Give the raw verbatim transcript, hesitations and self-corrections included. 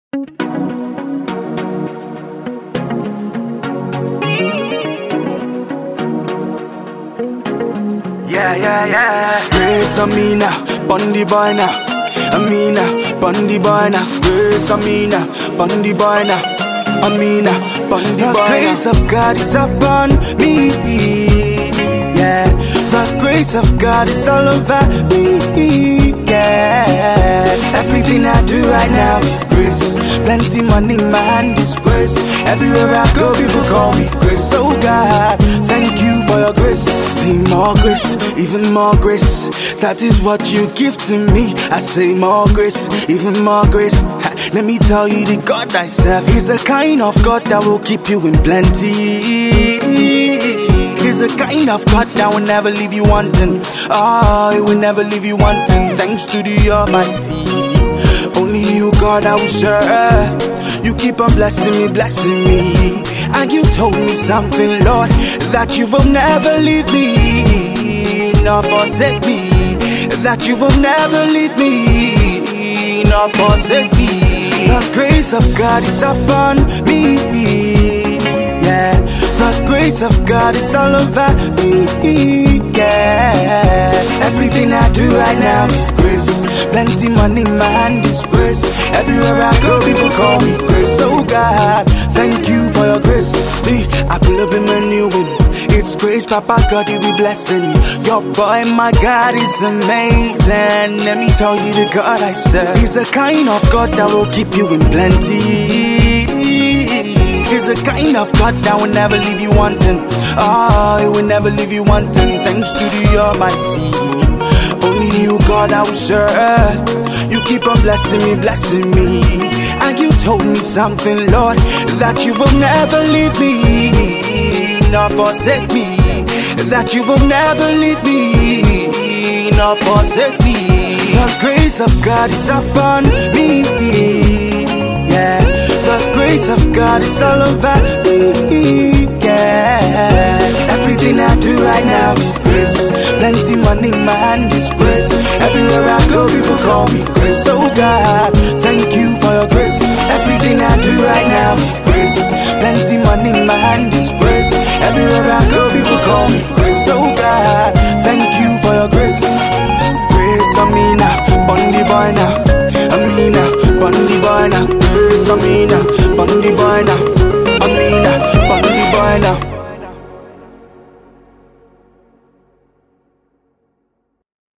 Yeah, yeah, yeah. Grace Amina, Bundy boy now. Amina, Bundy boy now. Grace Amina, Bundy boy now. Amina, Bundy boy now. The grace of God is upon me. Yeah, the grace of God is all over me. Yeah, everything I do right now is grace. Plenty money in my hand is grace. Everywhere I go, people call me grace. Oh God, thank you for your grace. Say more grace, even more grace. That is what you give to me. I say more grace, even more grace. Ha, let me tell you, the God I serve, He's a kind of God that will keep you in plenty. He's the kind of God that will never leave you wanting. Oh, He will never leave you wanting. Thanks to the Almighty. Only you, God, I will serve. You keep on blessing me, blessing me. And you told me something, Lord, that you will never leave me, nor forsake me. That you will never leave me, nor forsake me. The grace of God is upon me. Yeah, the grace of God is all over me. Yeah, everything I do right now is grace. Plenty money in my hand is grace. Everywhere I go, people call me grace. Oh God, thank you for your grace. See, I pull up in my new win. It's grace, Papa God, you be blessing. Your boy, my God, is amazing. Let me tell you the God I serve. He's the kind of God that will keep you in plenty. He's the kind of God that will never leave you wanting. Oh, He will never leave you wanting. Thanks to the Almighty. Only you, God, I will serve. You keep on blessing me, blessing me. And you told me something, Lord, that you will never leave me, nor forsake me. That you will never leave me, nor forsake me. The grace of God is upon me. Yeah, the grace of God is all over me. Yeah, everything I do right now is grace. Plenty money in my hand is grace. Everywhere I go, people call me grace. Oh God, thank you for your grace. Everything I do right now is grace. Plenty money in my hand is grace. Everywhere I go, people call me grace. Oh God, thank you for your grace. Grace Amina, Bundy boy now. Amina, Bundy boy now. Grace Amina, Bundy boy now. Amina, Bundy boy now.